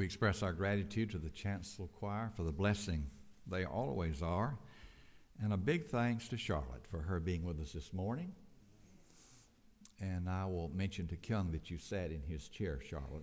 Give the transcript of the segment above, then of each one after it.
express our gratitude to the Chancel Choir for the blessing they always are. And a big thanks to Charlotte for her being with us this morning. And I will mention to Kyung that you sat in his chair, Charlotte.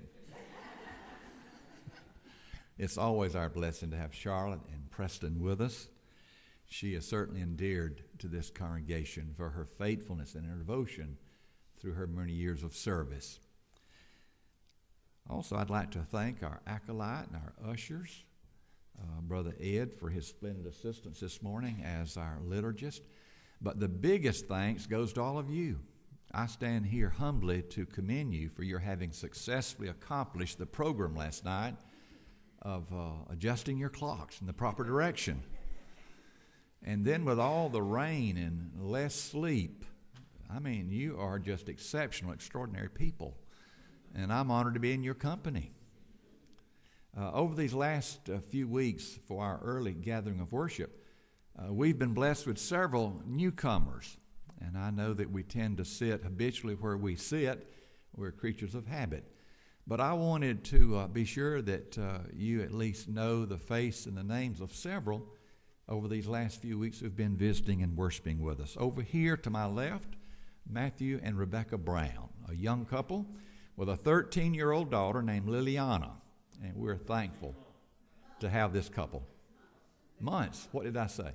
It's always our blessing to have Charlotte and Preston with us. She is certainly endeared to this congregation for her faithfulness and her devotion through her many years of service. Also, I'd like to thank our acolyte and our ushers, Brother Ed, for his splendid assistance this morning as our liturgist. But the biggest thanks goes to all of you. I stand here humbly to commend you for your having successfully accomplished the program last night of adjusting your clocks in the proper direction. And then with all the rain and less sleep, I mean, you are just exceptional, extraordinary people. And I'm honored to be in your company. Over these last few weeks for our early gathering of worship, we've been blessed with several newcomers. And I know that we tend to sit habitually where we sit. We're creatures of habit. But I wanted to be sure that you at least know the face and the names of several over these last few weeks who've been visiting and worshiping with us. Over here to my left, Matthew and Rebecca Brown, a young couple with a 13-year-old daughter named Liliana. And we're thankful to have this couple. Months. What did I say?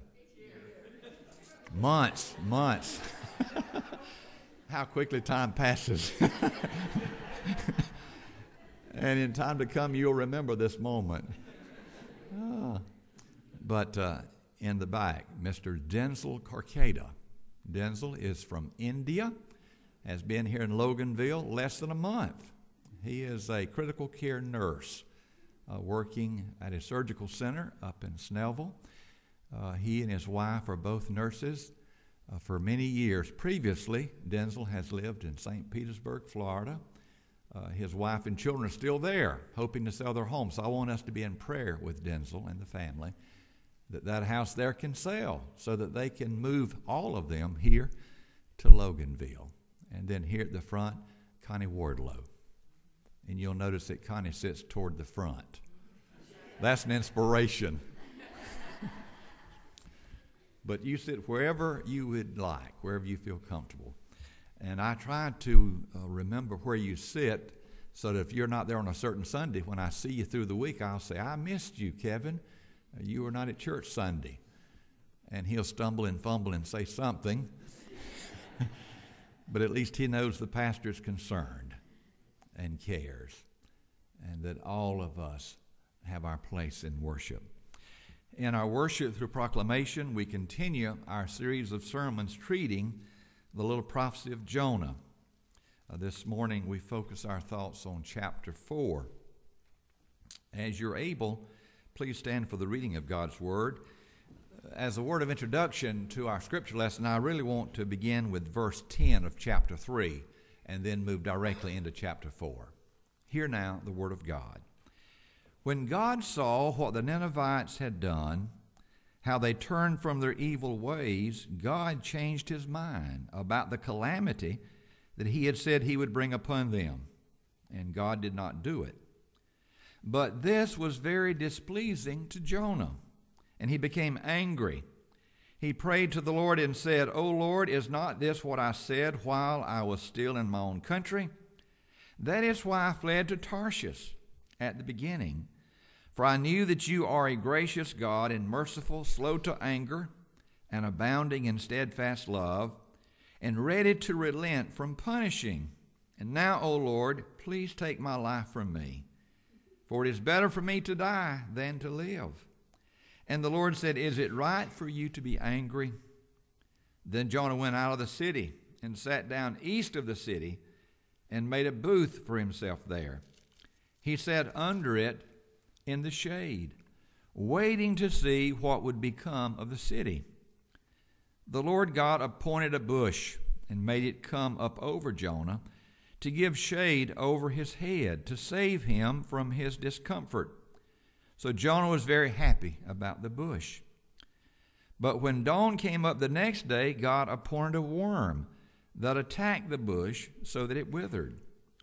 Months. How quickly time passes. And in time to come, you'll remember this moment. But in the back, Mr. Denzel Karkeda. Denzel is from India, has been here in Loganville less than a month. He is a critical care nurse working at a surgical center up in Snellville. He and his wife are both nurses for many years. Previously, Denzel has lived in St. Petersburg, Florida. His wife and children are still there, hoping to sell their home. So I want us to be in prayer with Denzel and the family that house there can sell so that they can move all of them here to Loganville. And then here at the front, Connie Wardlow. And you'll notice that Connie sits toward the front. That's an inspiration. But you sit wherever you would like, wherever you feel comfortable. And I try to remember where you sit so that if you're not there on a certain Sunday, when I see you through the week, I'll say, I missed you, Kevin. You were not at church Sunday. And he'll stumble and fumble and say something. But at least he knows the pastor is concerned and cares, and that all of us have our place in worship. In our worship through proclamation, we continue our series of sermons treating the little prophecy of Jonah. This morning we focus our thoughts on chapter 4. As you're able, please stand for the reading of God's Word. As a word of introduction to our scripture lesson, I really want to begin with verse 10 of chapter 3 and then move directly into chapter 4. Hear now the Word of God. When God saw what the Ninevites had done, how they turned from their evil ways, God changed his mind about the calamity that he had said he would bring upon them, and God did not do it. But this was very displeasing to Jonah, and he became angry. He prayed to the Lord and said, O Lord, is not this what I said while I was still in my own country? That is why I fled to Tarshish at the beginning. For I knew that you are a gracious God and merciful, slow to anger, and abounding in steadfast love, and ready to relent from punishing. And now, O Lord, please take my life from me. For it is better for me to die than to live. And the Lord said, Is it right for you to be angry? Then Jonah went out of the city and sat down east of the city and made a booth for himself there. He sat under it in the shade, waiting to see what would become of the city. The Lord God appointed a bush and made it come up over Jonah to give shade over his head, to save him from his discomfort. So Jonah was very happy about the bush. But when dawn came up the next day, God appointed a worm that attacked the bush so that it withered.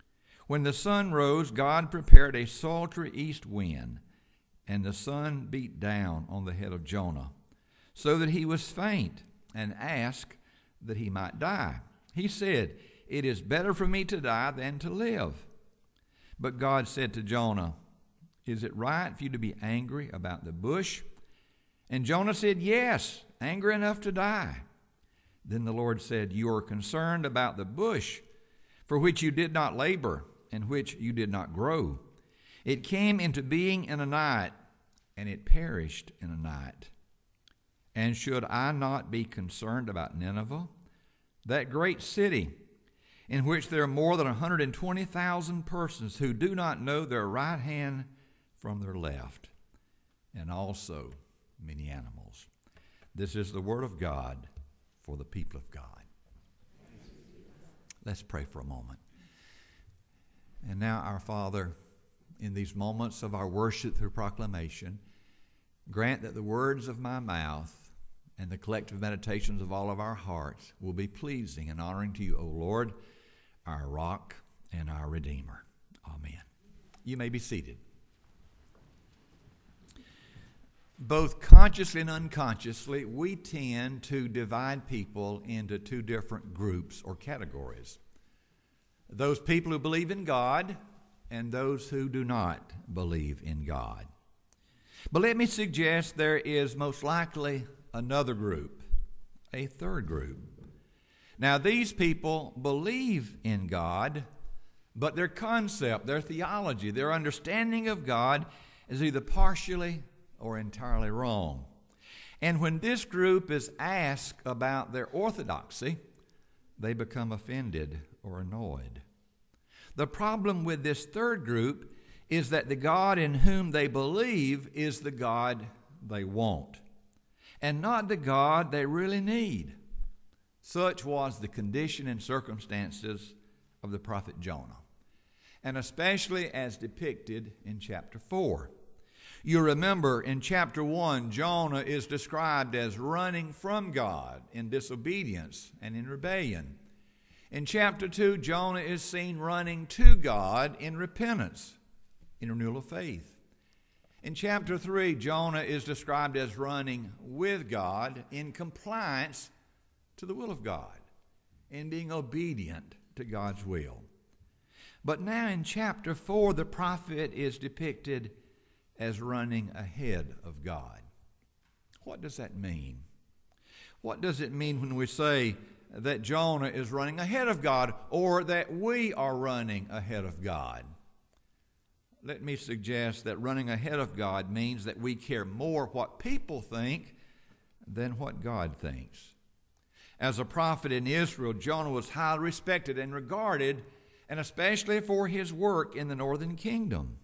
When the sun rose, God prepared a sultry east wind, and the sun beat down on the head of Jonah, so that he was faint, and asked that he might die. He said, "It is better for me to die than to live." But God said to Jonah, "Is it right for you to be angry about the bush?" And Jonah said, "Yes, angry enough to die." Then the Lord said, "You are concerned about the bush, for which you did not labor, and which you did not grow. It came into being in a night, and it perished in a night. And should I not be concerned about Nineveh, that great city, in which there are more than 120,000 persons who do not know their right hand from their left, and also many animals?" This is the word of God for the people of God. Let's pray for a moment. And now, our Father, in these moments of our worship through proclamation, grant that the words of my mouth and the collective meditations of all of our hearts will be pleasing and honoring to you, O Lord, our rock and our Redeemer. Amen. You may be seated. Both consciously and unconsciously, we tend to divide people into two different groups or categories. Those people who believe in God and those who do not believe in God. But let me suggest there is most likely another group, a third group. Now, these people believe in God, but their concept, their theology, their understanding of God is either partially or entirely wrong. And when this group is asked about their orthodoxy, they become offended or annoyed. The problem with this third group is that the God in whom they believe is the God they want, and not the God they really need. Such was the condition and circumstances of the prophet Jonah, and especially as depicted in chapter 4. You remember in chapter 1, Jonah is described as running from God in disobedience and in rebellion. In chapter 2, Jonah is seen running to God in repentance, in renewal of faith. In chapter 3, Jonah is described as running with God in compliance to the will of God, in being obedient to God's will. But now in chapter 4, the prophet is depicted as running ahead of God. What does that mean? What does it mean when we say that Jonah is running ahead of God, or that we are running ahead of God? Let me suggest that running ahead of God means that we care more what people think than what God thinks. As a prophet in Israel, Jonah was highly respected and regarded, and especially for his work in the northern kingdom.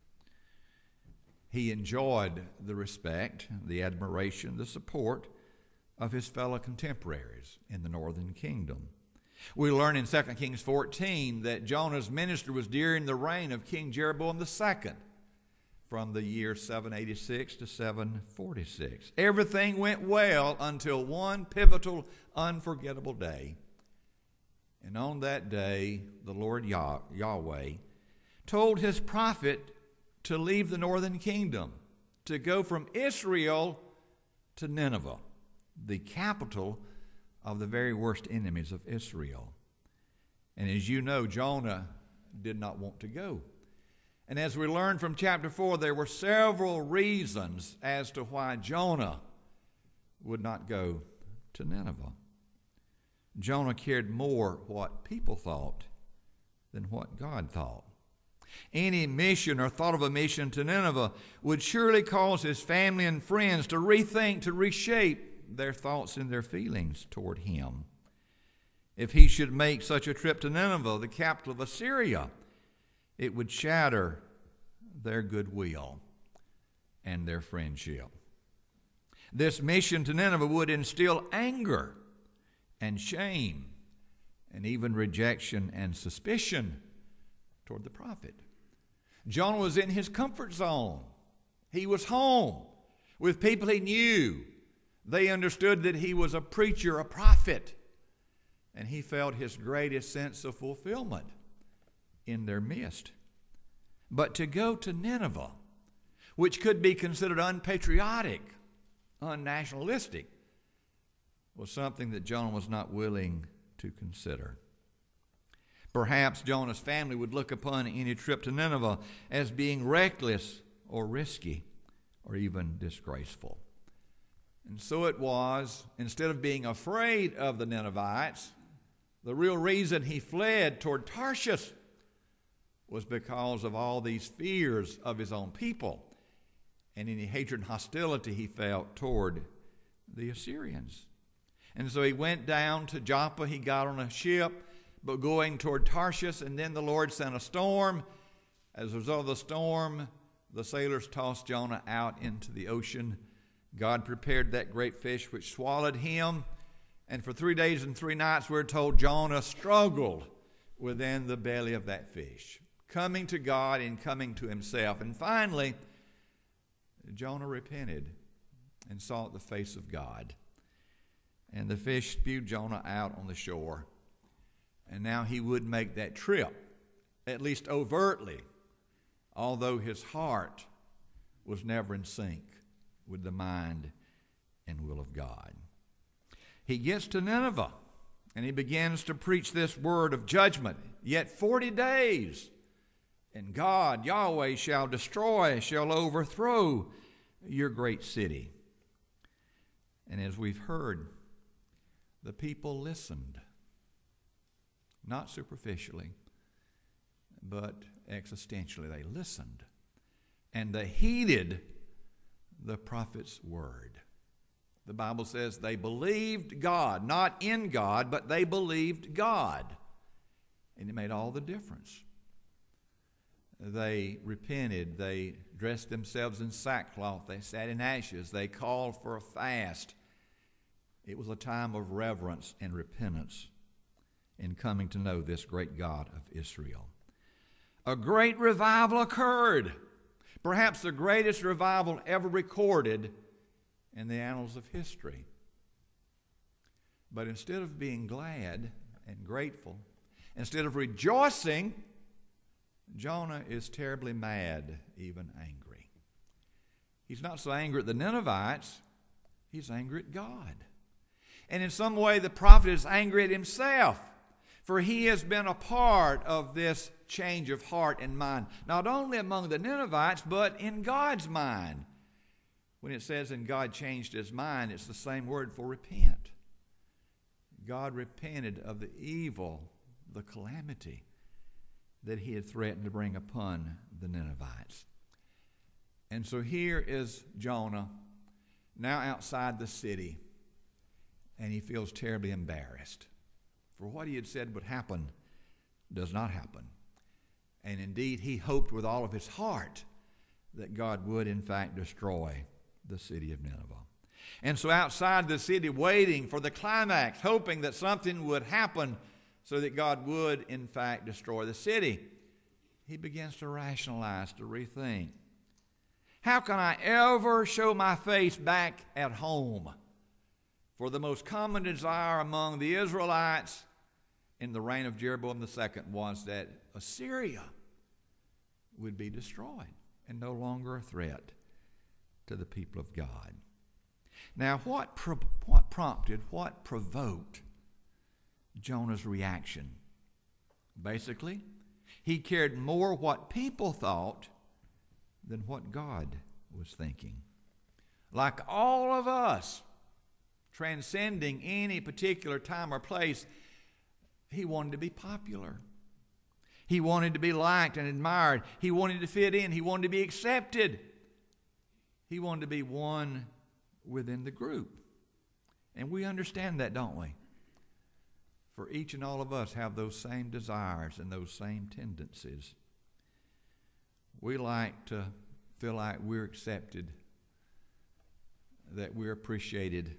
He enjoyed the respect, the admiration, the support of his fellow contemporaries in the northern kingdom. We learn in 2 Kings 14 that Jonah's ministry was during the reign of King Jeroboam II, from the year 786 to 746. Everything went well until one pivotal, unforgettable day. And on that day, the Lord Yahweh told his prophet to leave the northern kingdom, to go from Israel to Nineveh, the capital of the very worst enemies of Israel. And as you know, Jonah did not want to go. And as we learned from chapter 4, there were several reasons as to why Jonah would not go to Nineveh. Jonah cared more what people thought than what God thought. Any mission or thought of a mission to Nineveh would surely cause his family and friends to rethink, to reshape their thoughts and their feelings toward him. If he should make such a trip to Nineveh, the capital of Assyria, it would shatter their goodwill and their friendship. This mission to Nineveh would instill anger and shame and even rejection and suspicion toward the prophet. Jonah was in his comfort zone. He was home with people he knew. They understood that he was a preacher, a prophet, and he felt his greatest sense of fulfillment in their midst. But to go to Nineveh, which could be considered unpatriotic, unnationalistic, was something that Jonah was not willing to consider. Perhaps Jonah's family would look upon any trip to Nineveh as being reckless or risky or even disgraceful. And so it was, instead of being afraid of the Ninevites, the real reason he fled toward Tarshish was because of all these fears of his own people and any hatred and hostility he felt toward the Assyrians. And so he went down to Joppa. He got on a ship, but going toward Tarshish, and then the Lord sent a storm. As a result of the storm, the sailors tossed Jonah out into the ocean. God prepared that great fish which swallowed him. And for 3 days and 3 nights, we're told Jonah struggled within the belly of that fish, coming to God and coming to himself. And finally, Jonah repented and sought the face of God. And the fish spewed Jonah out on the shore. And now he would make that trip, at least overtly, although his heart was never in sync with the mind and will of God. He gets to Nineveh, and he begins to preach this word of judgment. Yet 40 days, and God, Yahweh, shall overthrow your great city. And as we've heard, the people listened, not superficially, but existentially. They listened, and they heeded the prophet's word. The Bible says they believed God, not in God, but they believed God. And it made all the difference. They repented. They dressed themselves in sackcloth. They sat in ashes. They called for a fast. It was a time of reverence and repentance in coming to know this great God of Israel. A great revival occurred, perhaps the greatest revival ever recorded in the annals of history. But instead of being glad and grateful, instead of rejoicing, Jonah is terribly mad, even angry. He's not so angry at the Ninevites, he's angry at God. And in some way, the prophet is angry at himself, for he has been a part of this change of heart and mind, not only among the Ninevites, but in God's mind. When it says, and God changed his mind, it's the same word for repent. God repented of the evil, the calamity that he had threatened to bring upon the Ninevites. And so here is Jonah, now outside the city, and he feels terribly embarrassed. For what he had said would happen does not happen. And indeed, he hoped with all of his heart that God would, in fact, destroy the city of Nineveh. And so outside the city, waiting for the climax, hoping that something would happen so that God would, in fact, destroy the city, he begins to rationalize, to rethink. How can I ever show my face back at home? For the most common desire among the Israelites in the reign of Jeroboam II was that Assyria would be destroyed and no longer a threat to the people of God. Now, what provoked Jonah's reaction? Basically, he cared more what people thought than what God was thinking. Like all of us, transcending any particular time or place, he wanted to be popular. He wanted to be liked and admired. He wanted to fit in. He wanted to be accepted. He wanted to be one within the group. And we understand that, don't we? For each and all of us have those same desires and those same tendencies. We like to feel like we're accepted, that we're appreciated,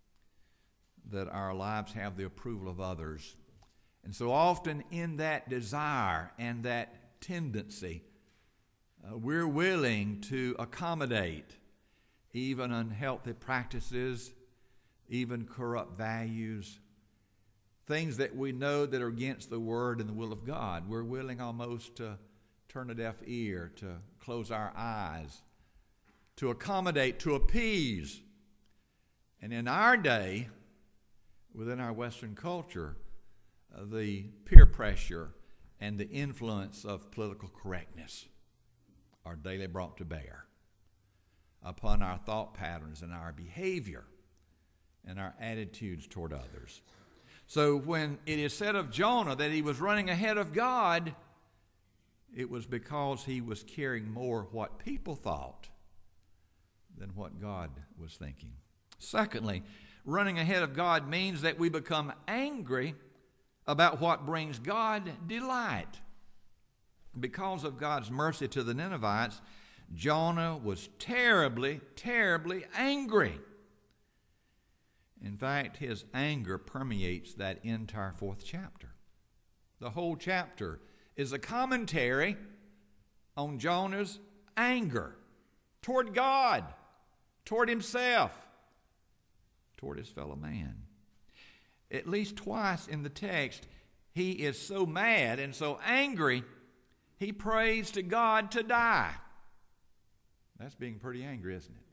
that our lives have the approval of others. And so often in that desire and that tendency, we're willing to accommodate even unhealthy practices, even corrupt values, things that we know that are against the Word and the will of God. We're willing almost to turn a deaf ear, to close our eyes, to accommodate, to appease. And in our day, within our Western culture, the peer pressure and the influence of political correctness are daily brought to bear upon our thought patterns and our behavior and our attitudes toward others. So when it is said of Jonah that he was running ahead of God, it was because he was caring more what people thought than what God was thinking. Secondly, running ahead of God means that we become angry about what brings God delight. Because of God's mercy to the Ninevites, Jonah was terribly, terribly angry. In fact, his anger permeates that entire 4th chapter. The whole chapter is a commentary on Jonah's anger toward God, toward himself, toward his fellow man. At least twice in the text, he is so mad and so angry, he prays to God to die. That's being pretty angry, isn't it?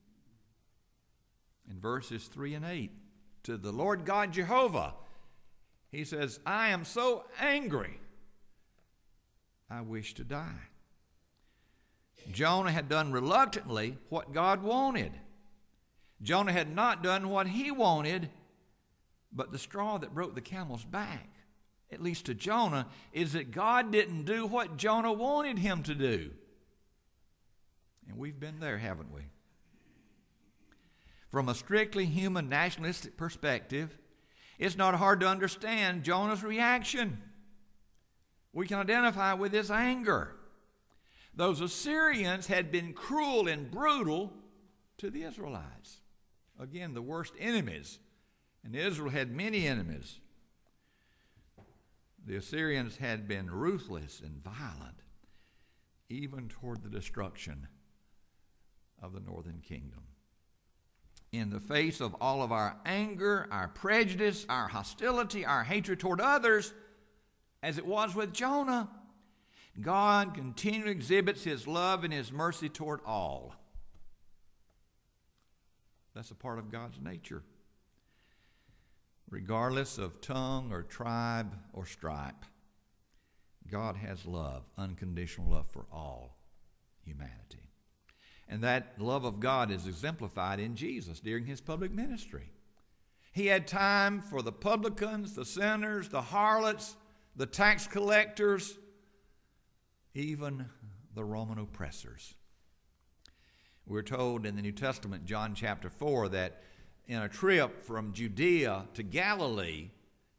In verses 3 and 8, to the Lord God Jehovah, he says, I am so angry, I wish to die. Jonah had done reluctantly what God wanted. Jonah had not done what he wanted, but the straw that broke the camel's back, at least to Jonah, is that God didn't do what Jonah wanted him to do. And we've been there, haven't we? From a strictly human nationalistic perspective, it's not hard to understand Jonah's reaction. We can identify with his anger. Those Assyrians had been cruel and brutal to the Israelites. Again, the worst enemies. And Israel had many enemies. The Assyrians had been ruthless and violent, even toward the destruction of the northern kingdom. In the face of all of our anger, our prejudice, our hostility, our hatred toward others, as it was with Jonah, God continually exhibits his love and his mercy toward all. That's a part of God's nature. Regardless of tongue or tribe or stripe, God has love, unconditional love for all humanity. And that love of God is exemplified in Jesus during his public ministry. He had time for the publicans, the sinners, the harlots, the tax collectors, even the Roman oppressors. We're told in the New Testament, John chapter 4, that in a trip from Judea to Galilee,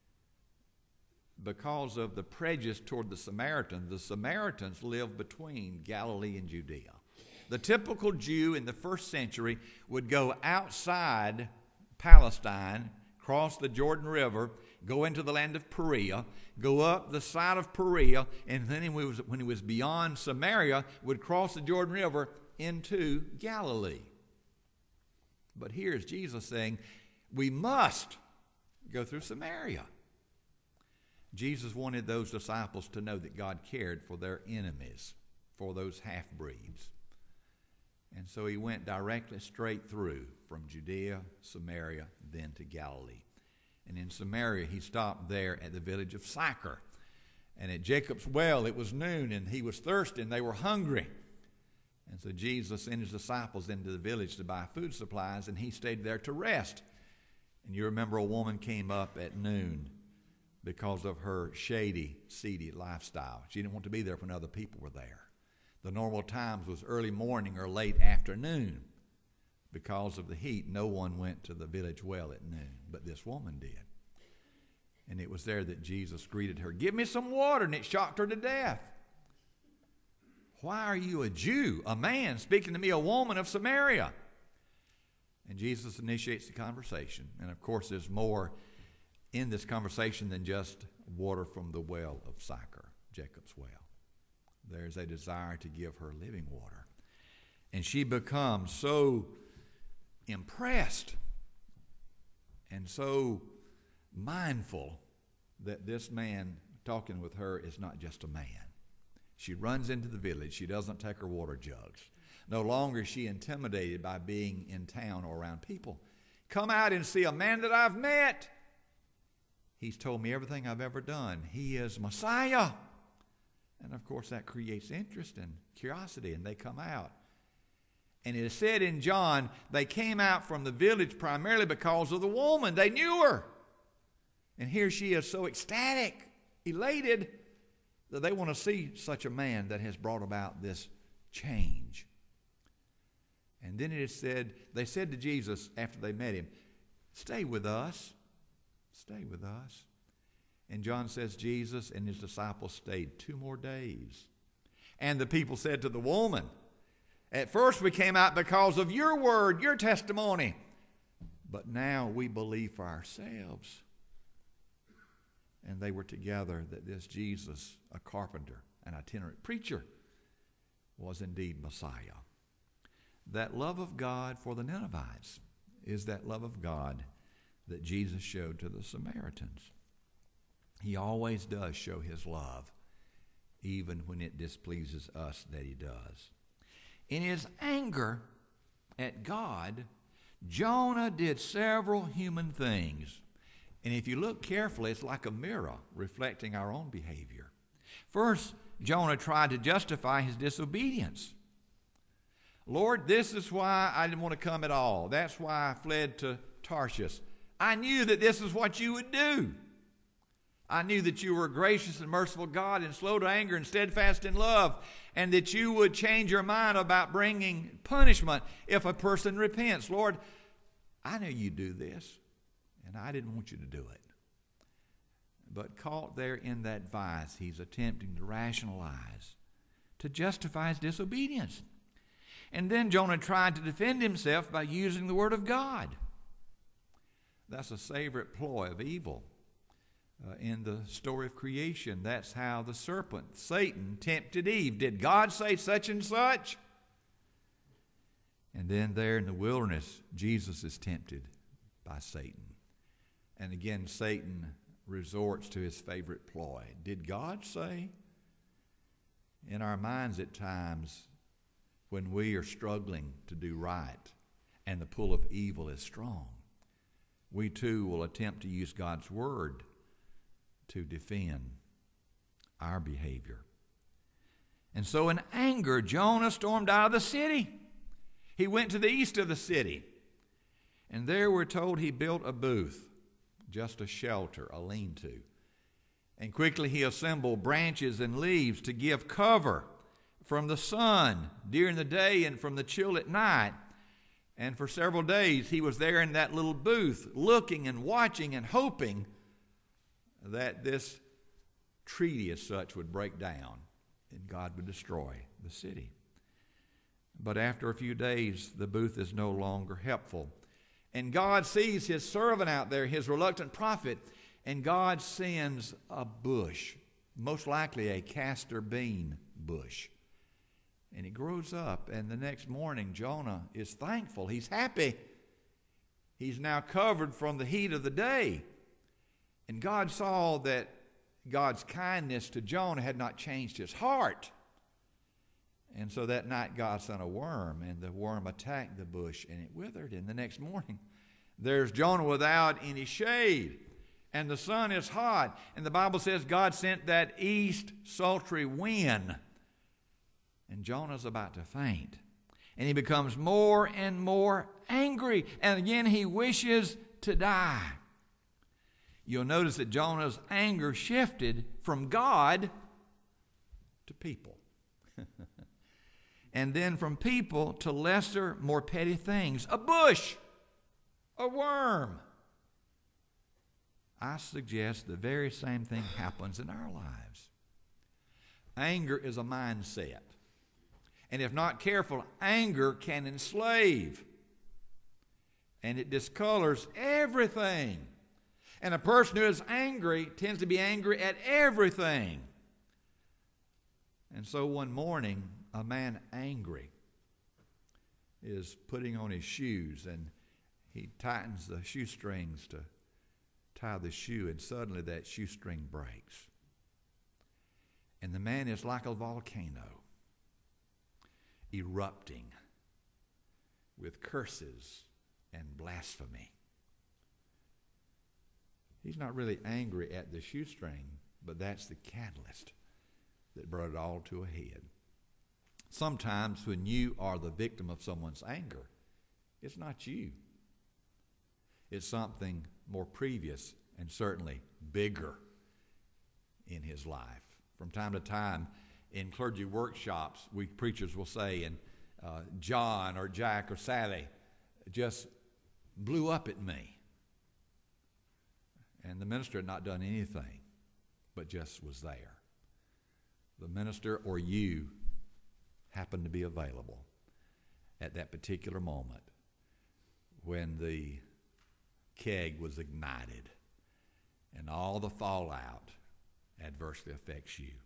because of the prejudice toward the Samaritans lived between Galilee and Judea. The typical Jew in the first century would go outside Palestine, cross the Jordan River, go into the land of Perea, go up the side of Perea, and then when he was beyond Samaria, would cross the Jordan River into Galilee. But here's Jesus saying, we must go through Samaria. Jesus wanted those disciples to know that God cared for their enemies, for those half-breeds. And so he went directly straight through from Judea, Samaria, then to Galilee. And in Samaria, he stopped there at the village of Sychar. And at Jacob's well, it was noon, and he was thirsty, and they were hungry. And so Jesus sent his disciples into the village to buy food supplies, and he stayed there to rest. And you remember a woman came up at noon because of her shady, seedy lifestyle. She didn't want to be there when other people were there. The normal times was early morning or late afternoon. Because of the heat, no one went to the village well at noon, but this woman did. And it was there that Jesus greeted her. Give me some water, and it shocked her to death. Why are you a Jew, a man, speaking to me, a woman of Samaria? And Jesus initiates the conversation. And of course, there's more in this conversation than just water from the well of Sychar, Jacob's well. There's a desire to give her living water. And she becomes so impressed and so mindful that this man talking with her is not just a man. She runs into the village. She doesn't take her water jugs. No longer is she intimidated by being in town or around people. Come out and see a man that I've met. He's told me everything I've ever done. He is Messiah. And of course that creates interest and curiosity, and they come out. And it is said in John, they came out from the village primarily because of the woman. They knew her. And here she is so ecstatic, elated, that they want to see such a man that has brought about this change. And then it is said, they said to Jesus after they met him, stay with us. Stay with us. And John says Jesus and his disciples stayed 2 more days. And the people said to the woman, at first we came out because of your word, your testimony, but now we believe for ourselves. And they were together that this Jesus, a carpenter, an itinerant preacher, was indeed Messiah. That love of God for the Ninevites is that love of God that Jesus showed to the Samaritans. He always does show his love, even when it displeases us that he does. In his anger at God, Jonah did several human things. And if you look carefully, it's like a mirror reflecting our own behavior. First, Jonah tried to justify his disobedience. Lord, this is why I didn't want to come at all. That's why I fled to Tarshish. I knew that this is what you would do. I knew that you were a gracious and merciful God and slow to anger and steadfast in love, and that you would change your mind about bringing punishment if a person repents. Lord, I knew you'd do this, and I didn't want you to do it. But caught there in that vice, he's attempting to rationalize, to justify his disobedience. And then Jonah tried to defend himself by using the word of God. That's a favorite ploy of evil. In the story of creation, that's how the serpent, Satan, tempted Eve. Did God say such and such? And then there in the wilderness, Jesus is tempted by Satan. And again, Satan resorts to his favorite ploy. Did God say? In our minds at times, when we are struggling to do right and the pull of evil is strong, we too will attempt to use God's word to defend our behavior. And so in anger, Jonah stormed out of the city. He went to the east of the city. And there we're told he built a booth, just a shelter, a lean-to. And quickly he assembled branches and leaves to give cover from the sun during the day and from the chill at night. And for several days he was there in that little booth, looking and watching and hoping that this treaty as such would break down and God would destroy the city. But after a few days, the booth is no longer helpful. And God sees his servant out there, his reluctant prophet, and God sends a bush, most likely a castor bean bush. And it grows up, and the next morning Jonah is thankful. He's happy. He's now covered from the heat of the day. And God saw that God's kindness to Jonah had not changed his heart. And so that night God sent a worm, and the worm attacked the bush, and it withered. And the next morning, there's Jonah without any shade, and the sun is hot. And the Bible says God sent that east sultry wind, and Jonah's about to faint. And he becomes more and more angry, and again he wishes to die. You'll notice that Jonah's anger shifted from God to people. And then from people to lesser, more petty things. A bush, a worm. I suggest the very same thing happens in our lives. Anger is a mindset. And if not careful, anger can enslave. And it discolors everything. And a person who is angry tends to be angry at everything. And so one morning, a man angry is putting on his shoes, and he tightens the shoestrings tie the shoe, and suddenly that shoestring breaks. And the man is like a volcano, erupting with curses and blasphemy. He's not really angry at the shoestring, but that's the catalyst that brought it all to a head. Sometimes when you are the victim of someone's anger, it's not you. It's something more previous and certainly bigger in his life. From time to time in clergy workshops, we preachers will say, and John or Jack or Sally just blew up at me. And the minister had not done anything, but just was there. The minister or you happened to be available at that particular moment when the keg was ignited and all the fallout adversely affects you.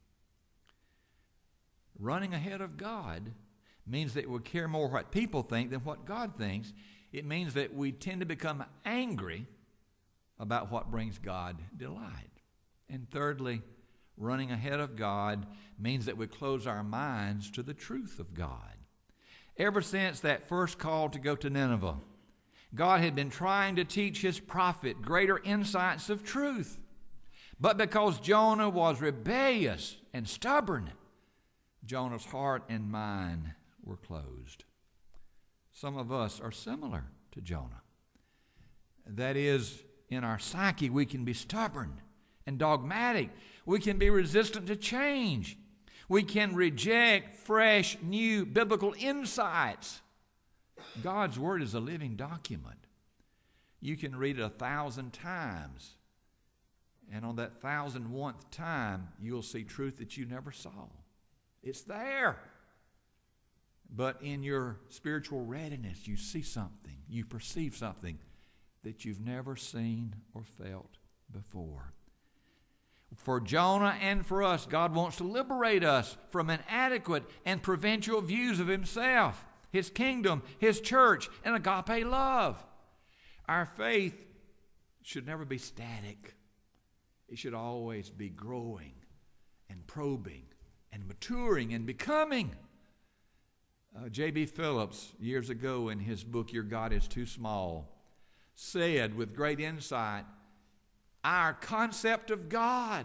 Running ahead of God means that we care more what people think than what God thinks. It means that we tend to become angry about what brings God delight. And thirdly, running ahead of God means that we close our minds to the truth of God. Ever since that first call to go to Nineveh, God had been trying to teach his prophet greater insights of truth. But because Jonah was rebellious and stubborn, Jonah's heart and mind were closed. Some of us are similar to Jonah. That is, in our psyche, we can be stubborn and dogmatic. We can be resistant to change. We can reject fresh, new biblical insights. God's Word is a living document. You can read it 1,000 times, and on that 1,001th time, you'll see truth that you never saw. It's there. But in your spiritual readiness, you see something, you perceive something that you've never seen or felt before. For Jonah and for us, God wants to liberate us from inadequate and provincial views of himself, his kingdom, his church, and agape love. Our faith should never be static. It should always be growing and probing and maturing and becoming. J.B. Phillips, years ago in his book, Your God is Too Small, said with great insight, our concept of God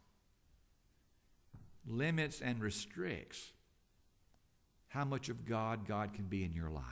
limits and restricts how much of God can be in your life.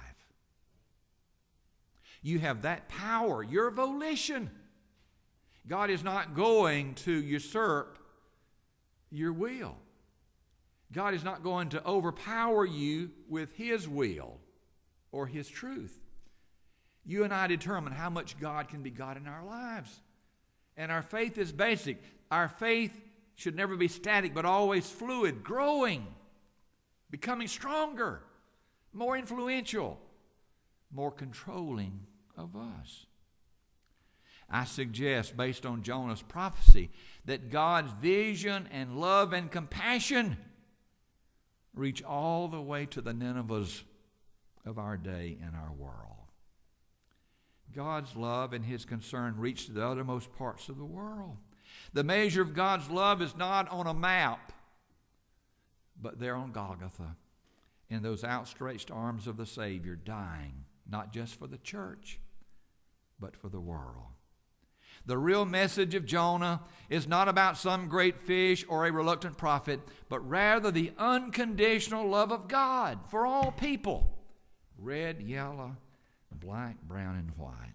You have that power, your volition. God is not going to usurp your will. God is not going to overpower you with his will or his truth. You and I determine how much God can be God in our lives. And our faith is basic. Our faith should never be static, but always fluid, growing, becoming stronger, more influential, more controlling of us. I suggest, based on Jonah's prophecy, that God's vision and love and compassion reach all the way to the Ninevehs of our day and our world. God's love and his concern reach to the uttermost parts of the world. The measure of God's love is not on a map, but there on Golgotha, in those outstretched arms of the Savior, dying, not just for the church, but for the world. The real message of Jonah is not about some great fish or a reluctant prophet, but rather the unconditional love of God for all people, red, yellow, black, brown, and white.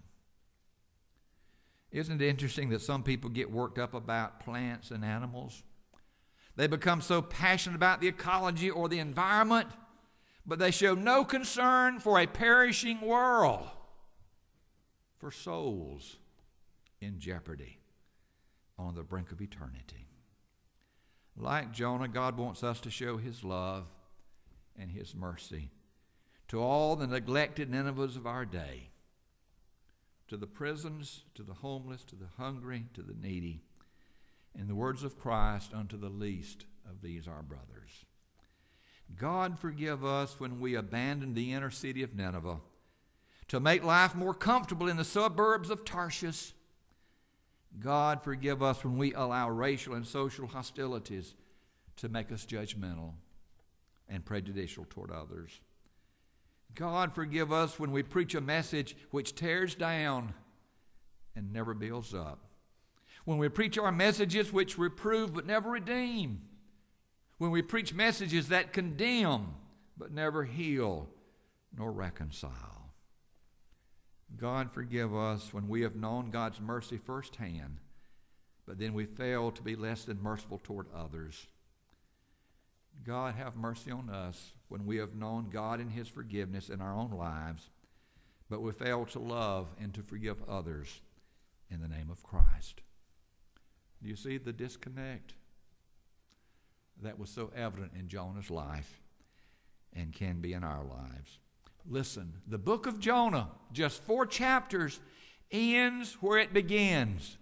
Isn't it interesting that some people get worked up about plants and animals? They become so passionate about the ecology or the environment, but they show no concern for a perishing world, for souls in jeopardy on the brink of eternity. Like Jonah, God wants us to show his love and his mercy to all the neglected Ninevehs of our day, to the prisons, to the homeless, to the hungry, to the needy, in the words of Christ, unto the least of these our brothers. God forgive us when we abandon the inner city of Nineveh to make life more comfortable in the suburbs of Tarshish. God, forgive us when we allow racial and social hostilities to make us judgmental and prejudicial toward others. God, forgive us when we preach a message which tears down and never builds up. When we preach our messages which reprove but never redeem. When we preach messages that condemn but never heal nor reconcile. God, forgive us when we have known God's mercy firsthand, but then we fail to be less than merciful toward others. God, have mercy on us when we have known God and His forgiveness in our own lives, but we fail to love and to forgive others in the name of Christ. Do you see the disconnect? That was so evident in Jonah's life and can be in our lives. Listen, the book of Jonah, just 4 chapters, ends where it begins.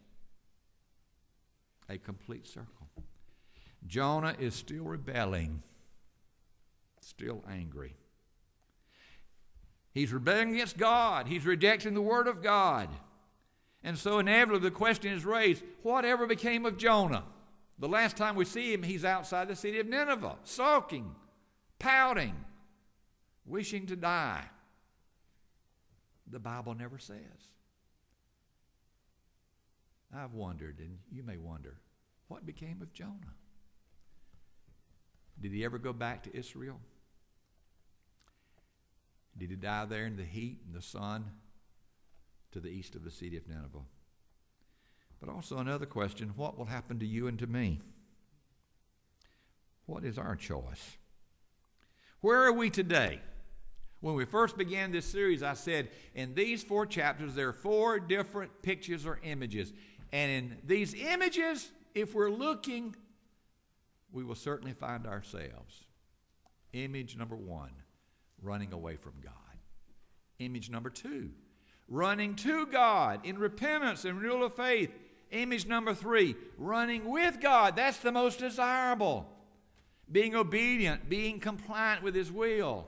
A complete circle. Jonah is still rebelling, still angry. He's rebelling against God. He's rejecting the Word of God. And so inevitably the question is raised, whatever became of Jonah? The last time we see him, he's outside the city of Nineveh, sulking, pouting, wishing to die. The Bible never says. I've wondered, and you may wonder, what became of Jonah? Did he ever go back to Israel? Did he die there in the heat and the sun to the east of the city of Nineveh? But also another question, what will happen to you and to me? What is our choice? Where are we today? When we first began this series, I said in these 4 chapters there are 4 different pictures or images. And in these images, if we're looking, we will certainly find ourselves. Image number 1, running away from God. Image number 2, running to God in repentance and renewal of faith. Image number 3, running with God. That's the most desirable. Being obedient, being compliant with His will.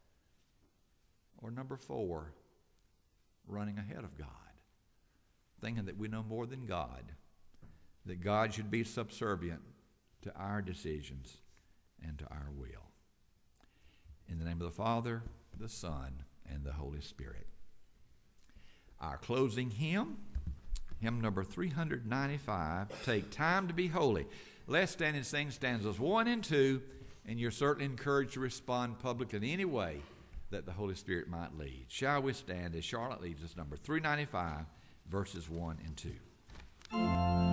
Or number 4, running ahead of God. Thinking that we know more than God. That God should be subservient to our decisions and to our will. In the name of the Father, the Son, and the Holy Spirit. Our closing hymn, hymn number 395, Take Time to Be Holy. Let's stand and sing stanzas 1 and 2, and you're certainly encouraged to respond publicly in any way that the Holy Spirit might lead. Shall we stand as Charlotte leads us, number 395, verses 1 and 2.